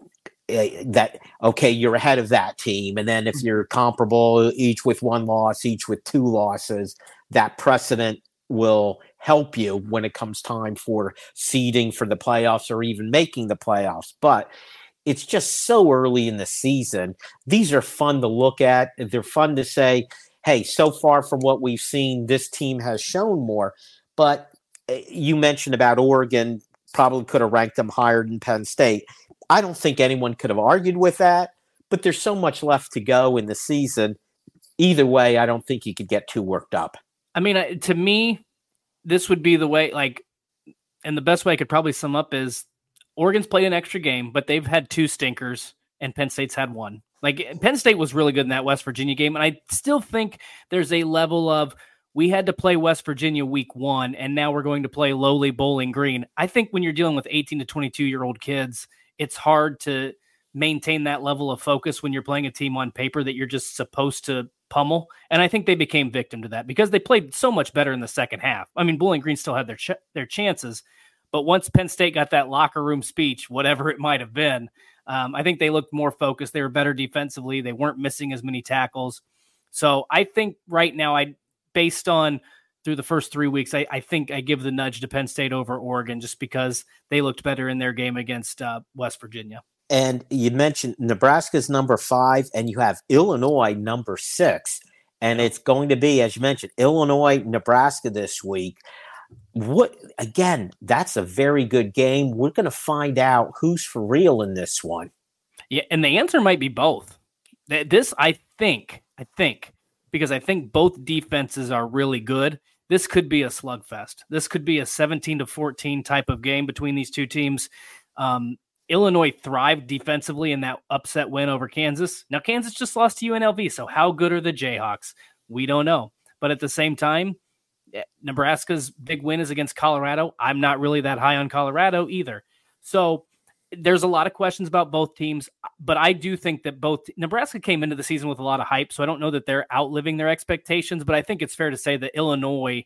S2: uh, that, okay, you're ahead of that team. And then if you're comparable, each with one loss, each with two losses, that precedent will help you when it comes time for seeding for the playoffs or even making the playoffs. But it's just so early in the season. These are fun to look at. They're fun to say, hey, so far from what we've seen, this team has shown more. But you mentioned about Oregon, probably could have ranked them higher than Penn State. I don't think anyone could have argued with that, but there's so much left to go in the season. Either way, I don't think you could get too worked up.
S3: I mean, to me, this would be the way, like, and the best way I could probably sum up is Oregon's played an extra game, but they've had two stinkers and Penn State's had one. Like, Penn State was really good in that West Virginia game, and I still think there's a level of, we had to play West Virginia week one, and now we're going to play lowly Bowling Green. I think when you're dealing with eighteen to twenty-two-year-old kids, it's hard to maintain that level of focus when you're playing a team on paper that you're just supposed to pummel. And I think they became victim to that because they played so much better in the second half. I mean, Bowling Green still had their ch- their chances, but once Penn State got that locker room speech, whatever it might have been, um, I think they looked more focused. They were better defensively. They weren't missing as many tackles. So I think right now, I, based on through the first three weeks, I, I think I give the nudge to Penn State over Oregon just because they looked better in their game against uh, West Virginia.
S2: And you mentioned Nebraska's number five, and you have Illinois number six. And it's going to be, as you mentioned, Illinois, Nebraska this week. What again, that's a very good game. We're going to find out who's for real in this one.
S3: Yeah, and the answer might be both. This, I think, I think, because I think both defenses are really good. This could be a slugfest. This could be a seventeen to fourteen type of game between these two teams. Um, Illinois thrived defensively in that upset win over Kansas. Now, Kansas just lost to U N L V, so how good are the Jayhawks? We don't know. But at the same time, Nebraska's big win is against Colorado. I'm not really that high on Colorado either. So there's a lot of questions about both teams, but I do think that both Nebraska came into the season with a lot of hype, so I don't know that they're outliving their expectations, but I think it's fair to say that Illinois,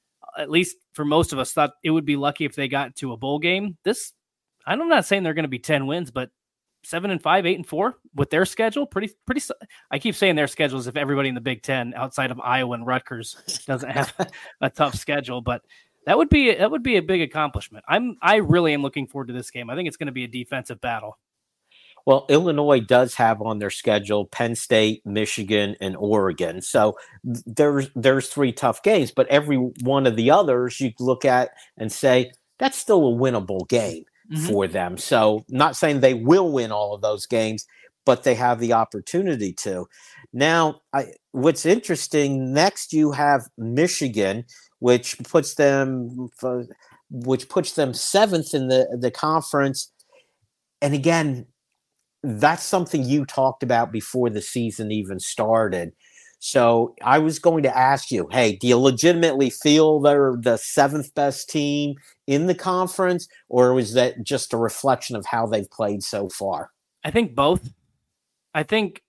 S3: at least for most of us, thought it would be lucky if they got to a bowl game. This, I'm not saying they're going to be ten wins, but seven and five, eight and four with their schedule, pretty, pretty. I keep saying their schedules if everybody in the Big Ten outside of Iowa and Rutgers doesn't have a tough schedule, but that would be that would be a big accomplishment. I'm I really am looking forward to this game. I think it's going to be a defensive battle.
S2: Well, Illinois does have on their schedule Penn State, Michigan, and Oregon. So there's there's three tough games, but every one of the others you look at and say that's still a winnable game mm-hmm. for them. So not saying they will win all of those games, but they have the opportunity to. Now, I, what's interesting, next you have Michigan, which puts them which puts them seventh in the, the conference. And again, that's something you talked about before the season even started. So I was going to ask you, hey, do you legitimately feel they're the seventh best team in the conference, or was that just a reflection of how they've played so far?
S3: I think both. I think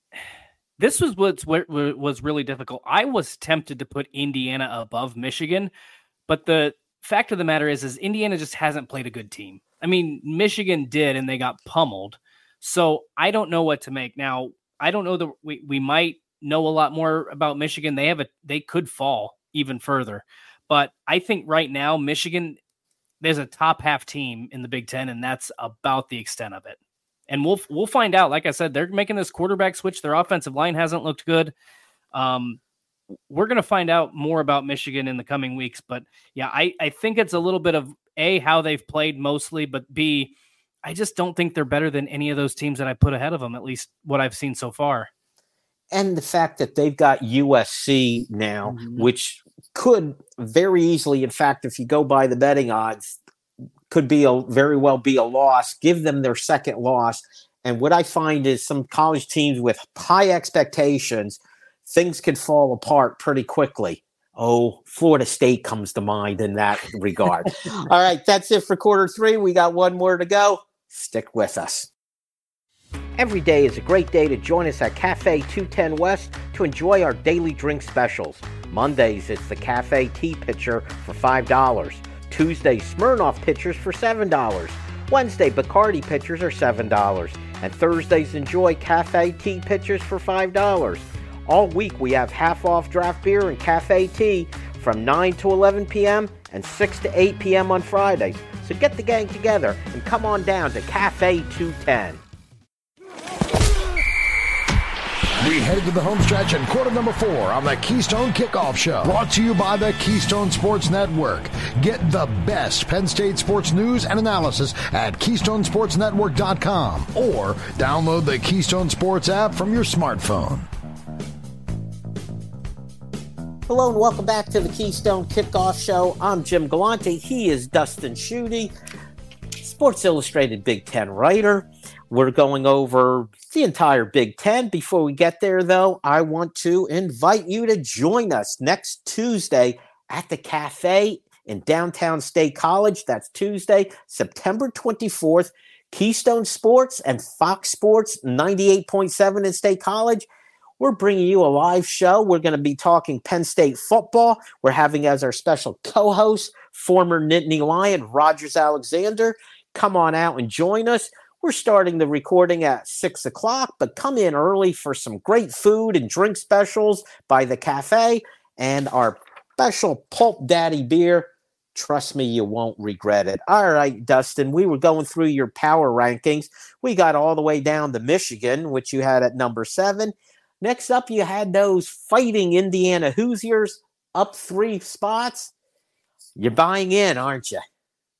S3: this was what's what was really difficult. I was tempted to put Indiana above Michigan, but the fact of the matter is, is Indiana just hasn't played a good team. I mean, Michigan did, and they got pummeled. So I don't know what to make. Now, I don't know that we, we might know a lot more about Michigan. They have a they could fall even further. But I think right now, Michigan, there's a top half team in the Big Ten, and that's about the extent of it. And we'll we'll find out. Like I said, they're making this quarterback switch. Their offensive line hasn't looked good. Um, we're going to find out more about Michigan in the coming weeks. But, yeah, I, I think it's a little bit of, A, how they've played mostly, but, B, I just don't think they're better than any of those teams that I put ahead of them, at least what I've seen so far.
S2: And the fact that they've got U S C now, mm-hmm. which could very easily, in fact, if you go by the betting odds, could be a very well be a loss, give them their second loss. And what I find is some college teams with high expectations, things could fall apart pretty quickly. Oh, Florida State comes to mind in that regard. All right, that's it for quarter three. We got one more to go. Stick with us. Every day is a great day to join us at Cafe two ten West to enjoy our daily drink specials. Mondays, it's the Cafe Tea Pitcher for five dollars. Tuesday, Smirnoff Pitchers for seven dollars. Wednesday, Bacardi Pitchers are seven dollars. And Thursdays, enjoy Cafe Tea Pitchers for five dollars. All week, we have half-off draft beer and cafe tea from nine to eleven p.m. and six to eight p.m. on Fridays. So get the gang together and come on down to Cafe two ten.
S1: We head to the home stretch in quarter number four on the Keystone Kickoff Show. Brought to you by the Keystone Sports Network. Get the best Penn State sports news and analysis at keystone sports network dot com or download the Keystone Sports app from your smartphone.
S2: Hello and welcome back to the Keystone Kickoff Show. I'm Jim Galante. He is Dustin Schutte, Sports Illustrated Big Ten writer. We're going over the entire Big Ten. Before we get there, though, I want to invite you to join us next Tuesday at the Cafe in downtown State College. That's Tuesday, September twenty-fourth. Keystone Sports and Fox Sports ninety-eight point seven in State College. We're bringing you a live show. We're going to be talking Penn State football. We're having as our special co-host, former Nittany Lion, Rogers Alexander. Come on out and join us. We're starting the recording at six o'clock, but come in early for some great food and drink specials by the Cafe and our special Pulp Daddy beer. Trust me, you won't regret it. All right, Dustin, we were going through your power rankings. We got all the way down to Michigan, which you had at number seven. Next up, you had those fighting Indiana Hoosiers up three spots. You're buying in, aren't you?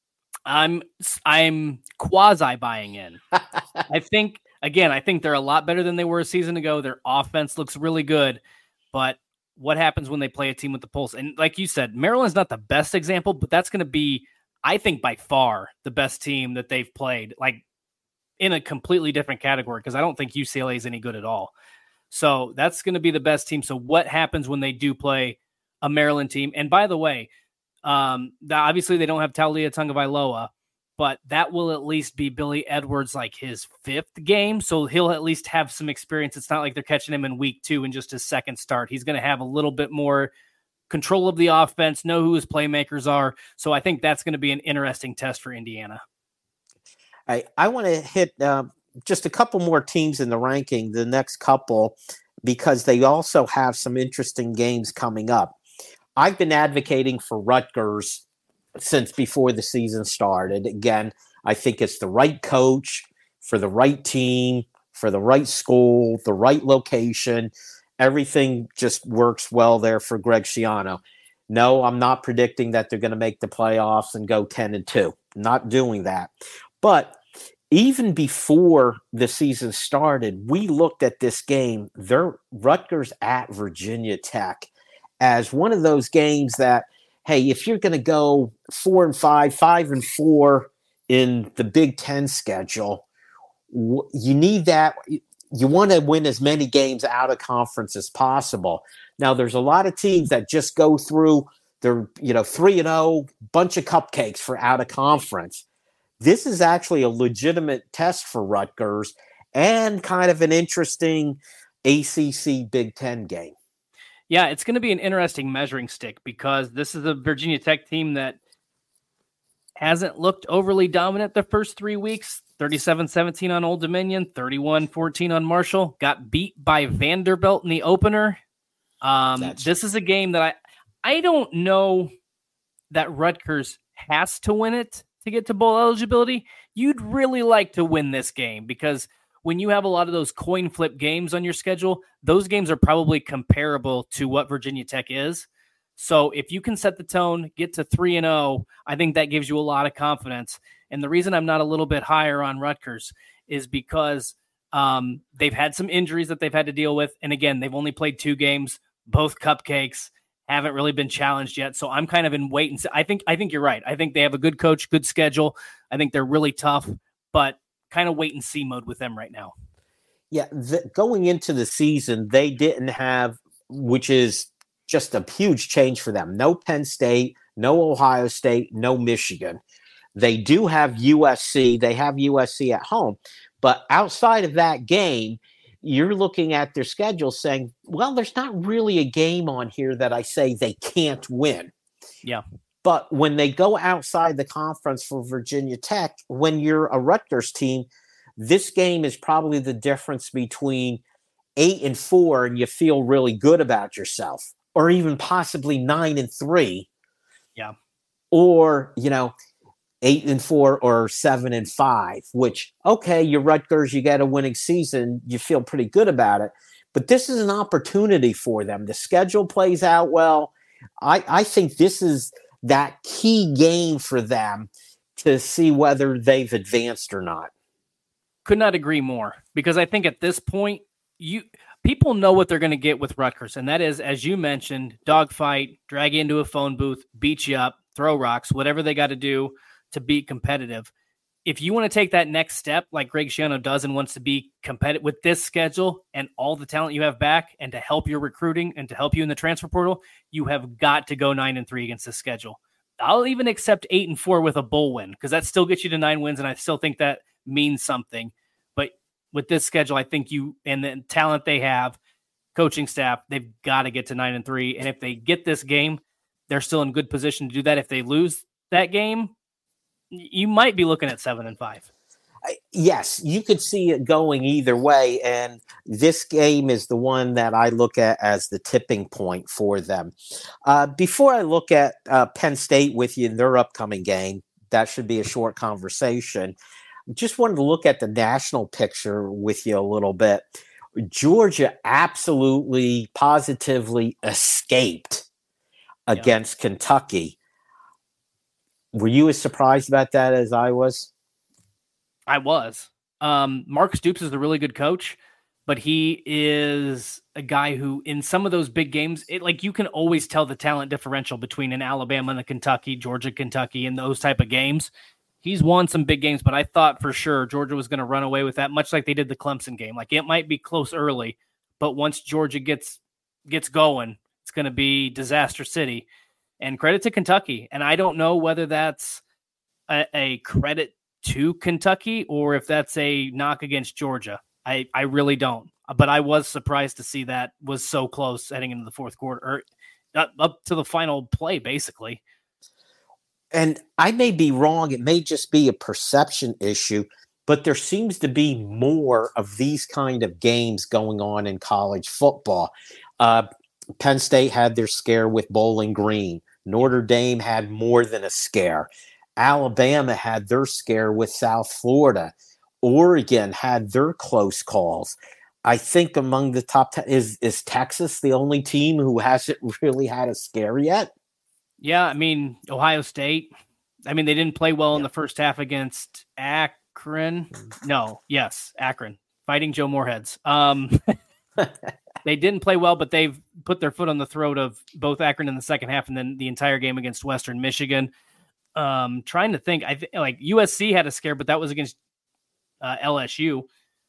S3: I'm I'm quasi buying in. I think, again, I think they're a lot better than they were a season ago. Their offense looks really good, but what happens when they play a team with the pulse? And like you said, Maryland's not the best example, but that's going to be, I think, by far the best team that they've played, like in a completely different category, because I don't think U C L A is any good at all. So that's going to be the best team. So what happens when they do play a Maryland team? And by the way, Um, obviously they don't have Taulia Tagovailoa, but that will at least be Billy Edwards, like his fifth game. So he'll at least have some experience. It's not like they're catching him in week two and just his second start. He's going to have a little bit more control of the offense, know who his playmakers are. So I think that's going to be an interesting test for Indiana.
S2: I, I want to hit uh, just a couple more teams in the ranking, the next couple, because they also have some interesting games coming up. I've been advocating for Rutgers since before the season started. Again, I think it's the right coach for the right team, for the right school, the right location. Everything just works well there for Greg Schiano. No, I'm not predicting that they're going to make the playoffs and go ten and two. Not doing that. But even before the season started, we looked at this game, they're Rutgers at Virginia Tech, as one of those games that, hey, if you're going to go four and five, five and four in the Big Ten schedule, you need that. You want to win as many games out of conference as possible. Now, there's a lot of teams that just go through their, you know, three and oh, bunch of cupcakes for out of conference. This is actually a legitimate test for Rutgers and kind of an interesting A C C Big Ten game.
S3: Yeah, it's going to be an interesting measuring stick because this is a Virginia Tech team that hasn't looked overly dominant the first three weeks. thirty-seven seventeen on Old Dominion, thirty-one fourteen on Marshall. Got beat by Vanderbilt in the opener. Um, this is a game that I I don't know that Rutgers has to win it to get to bowl eligibility. You'd really like to win this game because when you have a lot of those coin flip games on your schedule, those games are probably comparable to what Virginia Tech is. So if you can set the tone, get to three and oh, I think that gives you a lot of confidence. And the reason I'm not a little bit higher on Rutgers is because um, they've had some injuries that they've had to deal with. And again, they've only played two games, both cupcakes, haven't really been challenged yet. So I'm kind of in wait and see. I think, I think you're right. I think they have a good coach, good schedule. I think they're really tough, but kind of wait and see mode with them right now.
S2: Yeah. The, going into the season, they didn't have, which is just a huge change for them. No Penn State, no Ohio State, no Michigan. They do have U S C. They have U S C at home. But outside of that game, you're looking at their schedule saying, well, there's not really a game on here that I say they can't win.
S3: Yeah.
S2: But when they go outside the conference for Virginia Tech, when you're a Rutgers team, this game is probably the difference between eight and four and you feel really good about yourself, or even possibly nine and three.
S3: Yeah.
S2: Or, you know, eight and four or seven and five, which, okay, you're Rutgers, you get a winning season, you feel pretty good about it. But this is an opportunity for them. The schedule plays out well. I, I think this is that key game for them to see whether they've advanced or not.
S3: Could not agree more, because I think at this point, you people know what they're going to get with Rutgers, and that is, as you mentioned, dogfight, drag you into a phone booth, beat you up, throw rocks, whatever they got to do to be competitive. If you want to take that next step, like Greg Schiano does and wants to be competitive with this schedule and all the talent you have back, and to help your recruiting and to help you in the transfer portal, you have got to go nine and three against this schedule. I'll even accept eight and four with a bowl win, because that still gets you to nine wins, and I still think that means something. But with this schedule, I think you and the talent they have, coaching staff, they've got to get to nine and three. And if they get this game, they're still in good position to do that. If they lose that game, you might be looking at seven and five.
S2: Yes, you could see it going either way. And this game is the one that I look at as the tipping point for them. Uh, before I look at uh, Penn State with you in their upcoming game, that should be a short conversation. Just wanted to look at the national picture with you a little bit. Georgia absolutely, positively escaped against yeah. Kentucky. Were you as surprised about that as I was?
S3: I was. Um, Mark Stoops is a really good coach, but he is a guy who, in some of those big games, it like you can always tell the talent differential between an Alabama and a Kentucky, Georgia, Kentucky, and those type of games. He's won some big games, but I thought for sure Georgia was going to run away with that, much like they did the Clemson game. Like, it might be close early, but once Georgia gets gets going, it's going to be disaster city. And credit to Kentucky. And I don't know whether that's a, a credit to Kentucky or if that's a knock against Georgia. I, I really don't. But I was surprised to see that was so close heading into the fourth quarter, or up, up to the final play, basically.
S2: And I may be wrong. It may just be a perception issue, but there seems to be more of these kind of games going on in college football. Uh, Penn State had their scare with Bowling Green. Notre Dame had more than a scare. Alabama had their scare with South Florida. Oregon had their close calls. I think among the top ten, is, is Texas the only team who hasn't really had a scare yet?
S3: Yeah, I mean, Ohio State. I mean, they didn't play well yeah. in the first half against Akron. No, yes, Akron. Fighting Joe Moorheads. Um, they didn't play well, but they've put their foot on the throat of both Akron in the second half and then the entire game against Western Michigan. Um, trying to think, I th- like U S C had a scare, but that was against uh, L S U.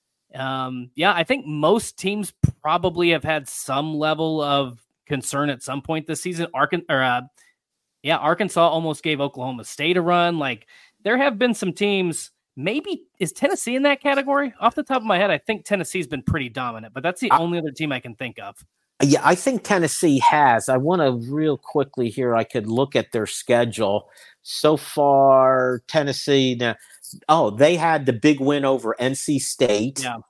S3: Um, yeah, I think most teams probably have had some level of concern at some point this season. Arkan- or, uh, yeah, Arkansas almost gave Oklahoma State a run. Like, there have been some teams. Maybe is Tennessee in that category? Off the top of my head, I think Tennessee's been pretty dominant, but that's the I, only other team I can think of.
S2: Yeah, I think Tennessee has. I want to real quickly here. I could look at their schedule so far. Tennessee. Now, oh, they had the big win over N C State.
S3: Yeah.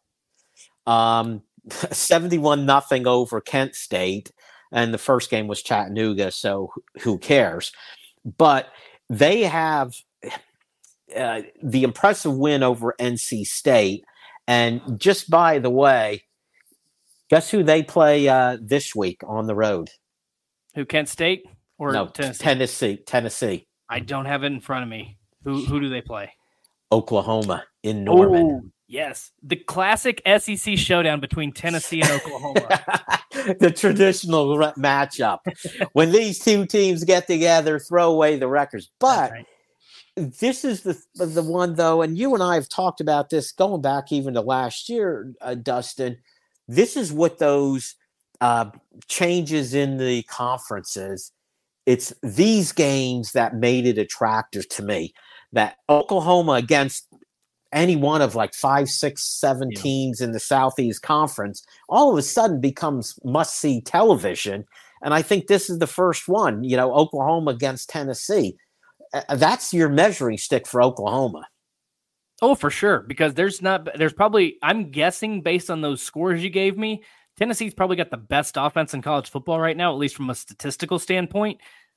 S2: Um, seventy-one nothing over Kent State. And the first game was Chattanooga, so who cares? But they have uh, the impressive win over N C State. And just by the way, guess who they play uh, this week on the road?
S3: Who, Kent State or
S2: no,
S3: Tennessee?
S2: Tennessee. Tennessee.
S3: I don't have it in front of me. Who who do they play?
S2: Oklahoma in Norman.
S3: Oh, yes, the classic S E C showdown between Tennessee and Oklahoma.
S2: The traditional re- matchup. When these two teams get together, throw away the records. But right. This is the the one, though, and you and I have talked about this going back even to last year, uh, Dustin. This is what those uh, changes in the conferences, it's these games that made it attractive to me. That Oklahoma against any one of like five, six, seven yeah. teams in the Southeast Conference all of a sudden becomes must-see television. And I think this is the first one, you know, Oklahoma against Tennessee. Uh, that's your measuring stick for Oklahoma.
S3: Oh, for sure. Because there's not, there's probably, I'm guessing based on those scores you gave me, Tennessee's probably got the best offense in college football right now, at least from a statistical standpoint.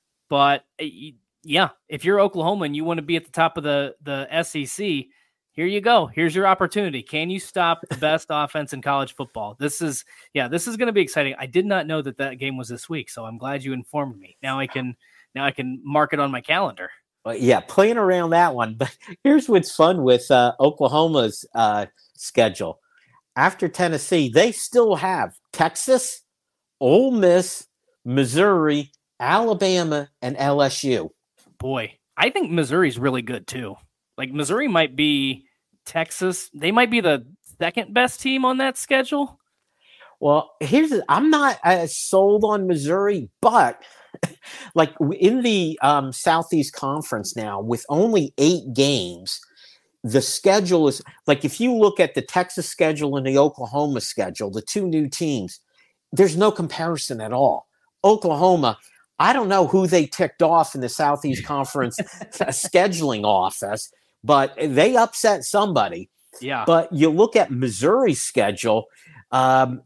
S3: But yeah, if you're Oklahoma and you want to be at the top of the, the S E C, here you go. Here's your opportunity. Can you stop the best offense in college football? This is, yeah, this is going to be exciting. I did not know that that game was this week, so I'm glad you informed me. Now I can, now I can mark it on my calendar.
S2: Well, yeah, playing around that one. But here's what's fun with uh, Oklahoma's uh, schedule. After Tennessee, they still have Texas, Ole Miss, Missouri, Alabama, and L S U.
S3: Boy, I think Missouri's really good too. Like Missouri might be Texas. They might be the second best team on that schedule.
S2: Well, here's the, I'm not as sold on Missouri, but like in the um, Southeast Conference now, with only eight games, the schedule is like if you look at the Texas schedule and the Oklahoma schedule, the two new teams, there's no comparison at all. Oklahoma, I don't know who they ticked off in the Southeast Conference scheduling office, but they upset somebody.
S3: Yeah.
S2: But you look at Missouri's schedule, um,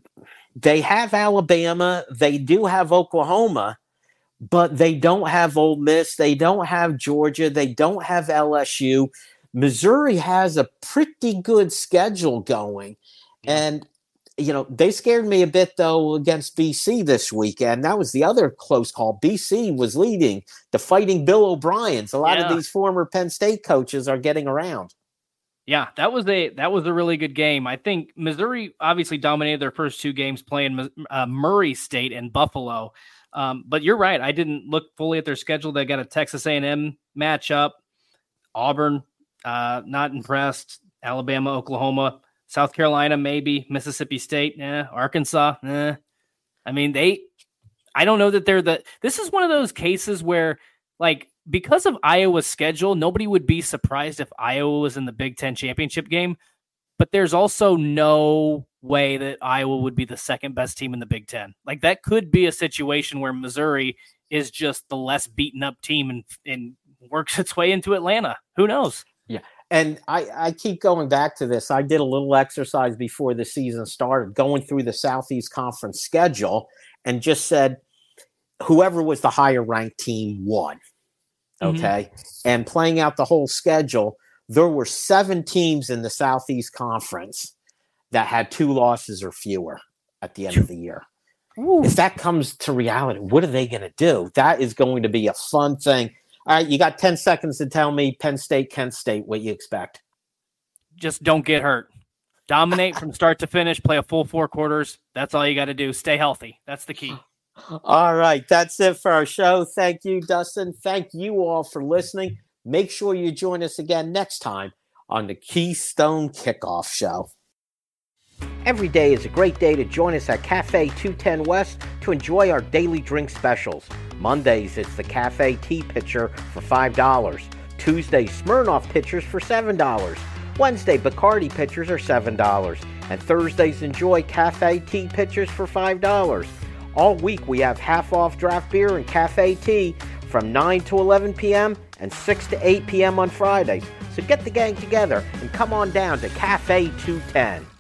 S2: they have Alabama, they do have Oklahoma, but they don't have Ole Miss, they don't have Georgia, they don't have L S U. Missouri has a pretty good schedule going. Yeah. And you know, they scared me a bit, though, against B C this weekend. That was the other close call. B C was leading the Fighting Bill O'Briens. A lot yeah. of these former Penn State coaches are getting around.
S3: Yeah, that was a that was a really good game. I think Missouri obviously dominated their first two games playing uh, Murray State and Buffalo. Um, but you're right. I didn't look fully at their schedule. They got a Texas A and M matchup. Auburn, uh, not impressed. Alabama, Oklahoma. South Carolina, maybe. Mississippi State, eh. Arkansas, eh. I mean, they, I don't know that they're the, this is one of those cases where, like, because of Iowa's schedule, nobody would be surprised if Iowa was in the Big Ten championship game, but there's also no way that Iowa would be the second best team in the Big Ten. Like, that could be a situation where Missouri is just the less beaten up team and, and works its way into Atlanta. Who knows?
S2: Yeah. And I, I keep going back to this. I did a little exercise before the season started, going through the Southeast Conference schedule and just said, whoever was the higher ranked team won. Okay. Mm-hmm. And playing out the whole schedule, there were seven teams in the Southeast Conference that had two losses or fewer at the end of the year. Ooh. If that comes to reality, what are they going to do? That is going to be a fun thing. All right, you got ten seconds to tell me Penn State, Kent State, what you expect.
S3: Just don't get hurt. Dominate from start to finish, play a full four quarters. That's all you got to do. Stay healthy. That's the key.
S2: All right, that's it for our show. Thank you, Dustin. Thank you all for listening. Make sure you join us again next time on the Keystone Kickoff Show. Every day is a great day to join us at Cafe two ten West to enjoy our daily drink specials. Mondays, it's the Cafe Tea Pitcher for five dollars. Tuesday, Smirnoff Pitchers for seven dollars. Wednesday, Bacardi Pitchers are seven dollars. And Thursdays, enjoy Cafe Tea Pitchers for five dollars. All week, we have half-off draft beer and cafe tea from nine to eleven p.m. and six to eight p.m. on Fridays. So get the gang together and come on down to Cafe two ten.